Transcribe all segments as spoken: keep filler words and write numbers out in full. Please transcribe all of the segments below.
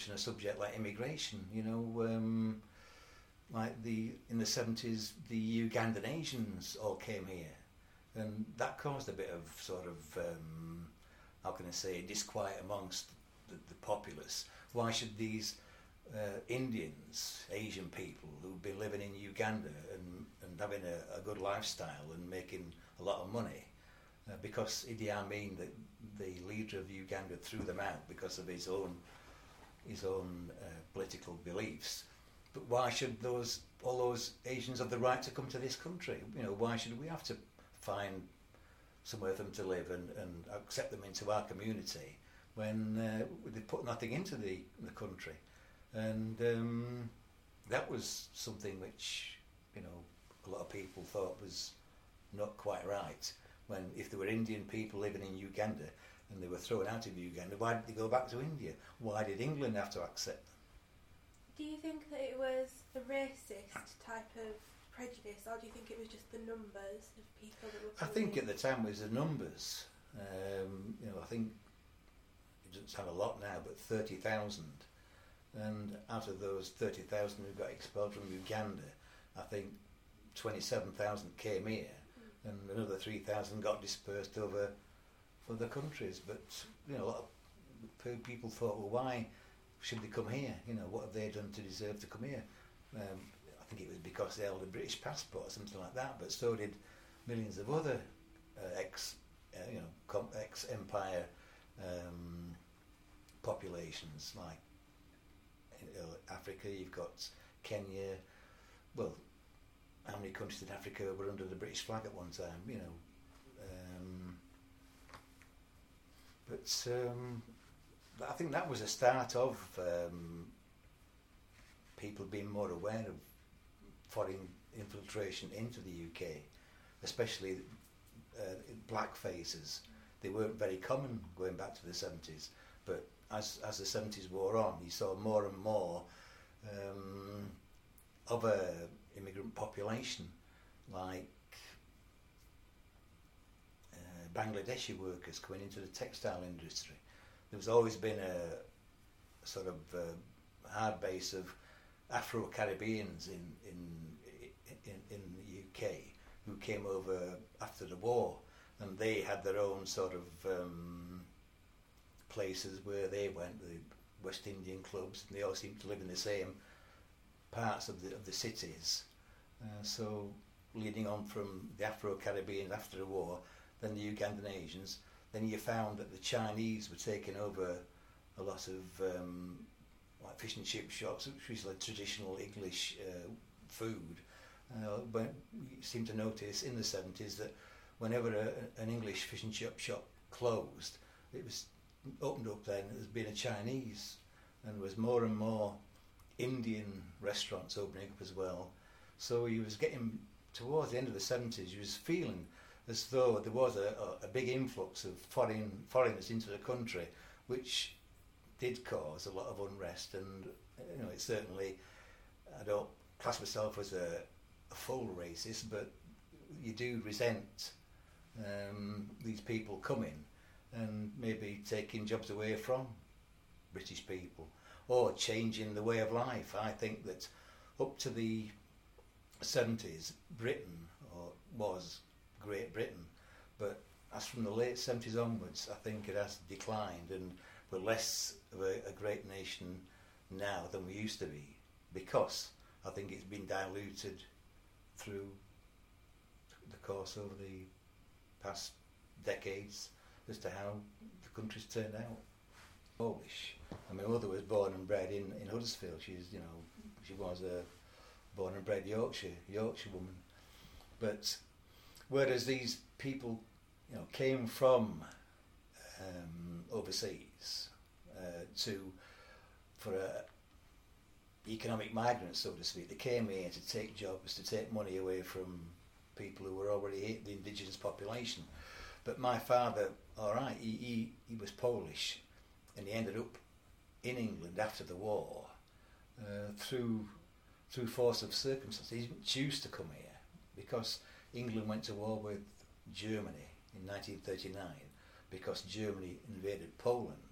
a subject like immigration, you know, um, like the in the seventies, the Ugandan Asians all came here, and that caused a bit of sort of um, how can I say disquiet amongst the, the populace. Why should these uh, Indians, Asian people who've been living in Uganda and, and having a, a good lifestyle and making a lot of money, uh, because Idi Amin, the, the leader of Uganda, threw them out because of his own his own uh, political beliefs. But why should those all those Asians have the right to come to this country? You know, why should we have to find somewhere for them to live and, and accept them into our community when uh, they put nothing into the, the country? And um, that was something which, you know, a lot of people thought was not quite right. When if there were Indian people living in Uganda and they were thrown out of Uganda, why did they go back to India? Why did England have to accept them? Do you think that it was a racist type of prejudice, or do you think it was just the numbers of people that were I think at the time it was the numbers. Um, you know, I think it doesn't sound a lot now, but thirty thousand. And out of those thirty thousand who got expelled from Uganda, I think twenty-seven thousand came here, mm. and another three thousand got dispersed over other countries. But you know, a lot of people thought, well, why should they come here? You know, what have they done to deserve to come here? Um, I think it was because they held a British passport or something like that. But so did millions of other uh, ex, uh, you know, com- ex-empire um, populations. Like in uh, Africa, you've got Kenya. Well, how many countries in Africa were under the British flag at one time? You know. Um, but um, I think that was a start of um, people being more aware of foreign infiltration into the U K, especially uh, black faces. They weren't very common going back to the seventies, but as as the seventies wore on, you saw more and more um, of a immigrant population, like uh, Bangladeshi workers coming into the textile industry. There's always been a sort of uh, hard base of Afro-Caribbeans in, in in in the U K who came over after the war, and they had their own sort of um, places where they went, the West Indian clubs, and they all seemed to live in the same parts of the of the cities. Uh, so leading on from the Afro-Caribbeans after the war, then the Ugandan Asians. Then you found that the Chinese were taking over a lot of um, like fish and chip shops, which was like traditional English uh, food. Uh, but you seem to notice in the seventies that whenever a, an English fish and chip shop closed, it was opened up then as being a Chinese, and there was more and more Indian restaurants opening up as well. So he was getting towards the end of the seventies, he was feeling as though there was a, a, a big influx of foreign foreigners into the country, which did cause a lot of unrest. And you know, it certainly, I don't class myself as a, a full racist, but you do resent um, these people coming and maybe taking jobs away from British people or changing the way of life. I think that up to the seventies, Britain or was Great Britain, but as from the late seventies onwards, I think it has declined, and we're less of a, a great nation now than we used to be, because I think it's been diluted through the course over the past decades as to how the country's turned out. Polish. I mean, my mother was born and bred in, in Huddersfield. She's, you know, she was a born and bred Yorkshire Yorkshire woman, but whereas these people, you know, came from um, overseas uh, to for a economic migrants, so to speak. They came here to take jobs, to take money away from people who were already the indigenous population. But my father, all right, he, he, he was Polish, and he ended up in England after the war uh, through through force of circumstances. He didn't choose to come here because England went to war with Germany in nineteen thirty-nine because Germany invaded Poland.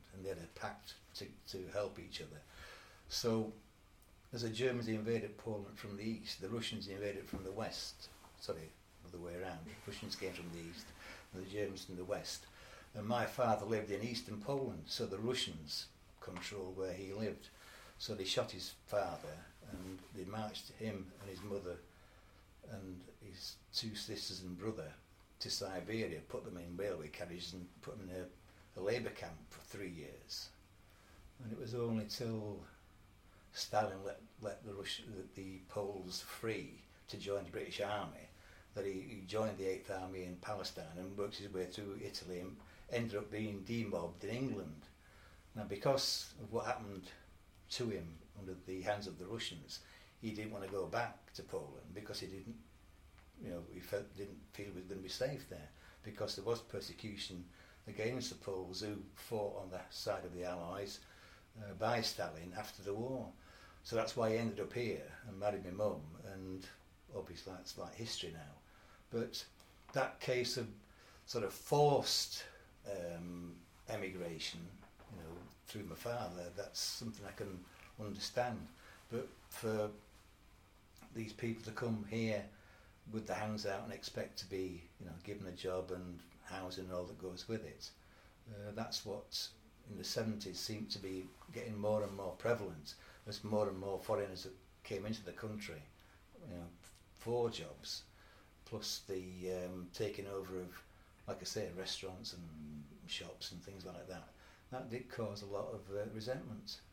and they had a pact to, to help each other. So as the Germans invaded Poland from the east, the Russians invaded from the west. Sorry, other way around. The Russians came from the east and the Germans from the west. And my father lived in eastern Poland, so the Russians controlled where he lived. So they shot his father and they marched him and his mother and his two sisters and brother to Siberia, put them in railway carriages and put them in a, a labour camp for three years. And it was only till Stalin let, let the, Rus- the, the Poles free to join the British Army that he, he joined the eighth Army in Palestine and worked his way through Italy and ended up being demobbed in England. Now, because of what happened to him under the hands of the Russians, he didn't want to go back to Poland because he didn't, you know, he felt, didn't feel he was going to be safe there, because there was persecution against the Poles who fought on the side of the Allies uh, by Stalin after the war. So that's why he ended up here and married my mum, and obviously that's like history now. But that case of sort of forced um, emigration, you know, through my father, that's something I can understand. But for these people to come here with their hands out and expect to be, you know, given a job and housing and all that goes with it, uh, that's what in the seventies seemed to be getting more and more prevalent as more and more foreigners that came into the country, you know, for jobs, plus the um, taking over of, like I say, restaurants and shops and things like that. That did cause a lot of uh, resentment.